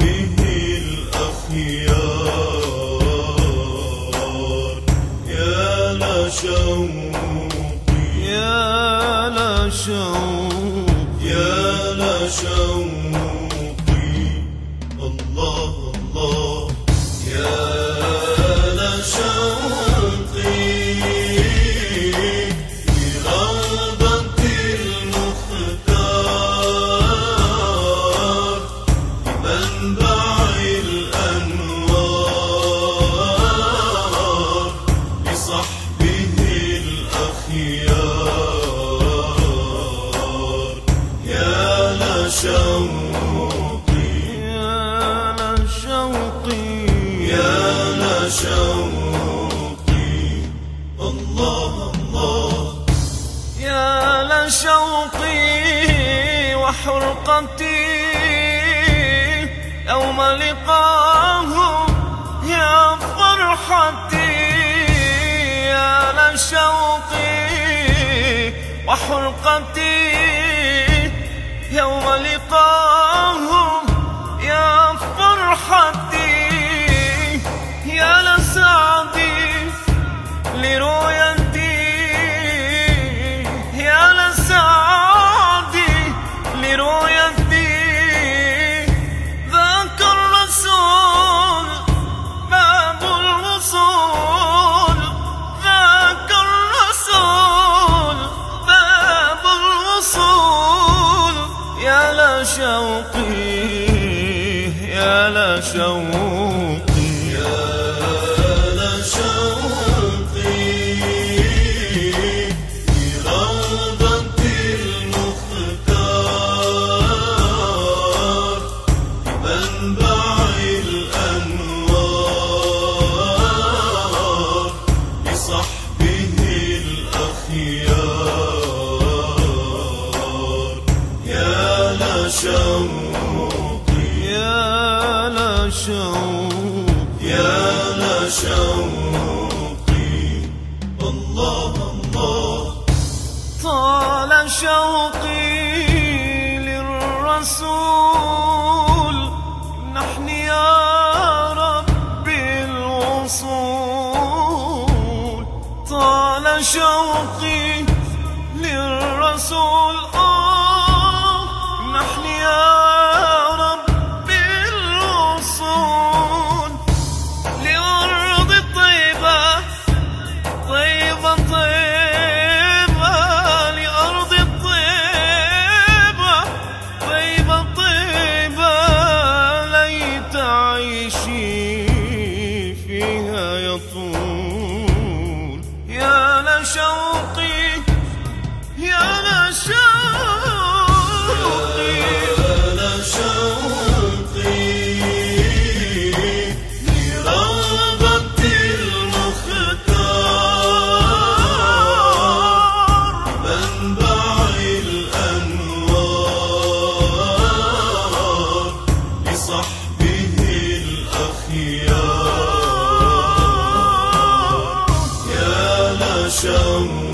لصحبه الأخيار. يا لشوقي يا لشوقي يا لشوقي الله الله. يا لشوقي لروضة المختار بمنبع الأنوار لصحبه الأخيار. يا لشوقي يا لشوقي الله الله. يا لشوقي وحرقتي يوم لقاهم يا فرحتي. يا لشوقي وحرقتي يوم لقاهم يا فرحتي. يا لسعدي لرؤيتي يا لسعدي لرؤيتي. ذاك الرسول باب الوصول ذاك الرسول باب الوصول. يا لشوقي يا لشوقي لروضة المختار بمنبع الأنوار لصحبه الأخيار. يا لشوقي يا لشوقي يا لشوقي الله الله. طال شوقي للرسول نحن يا رب الوصول. طال شوقي للرسول نحن يا رب الوصول. لأرض طيبة طيبة طيبة لأرض طيبة طيبة طيبة ليت عيشي فيها يطول. يا لشوقي يا لشوقي لروضة المختار بمنبع الأنوار لصحبه الأخيار. يا لشوقي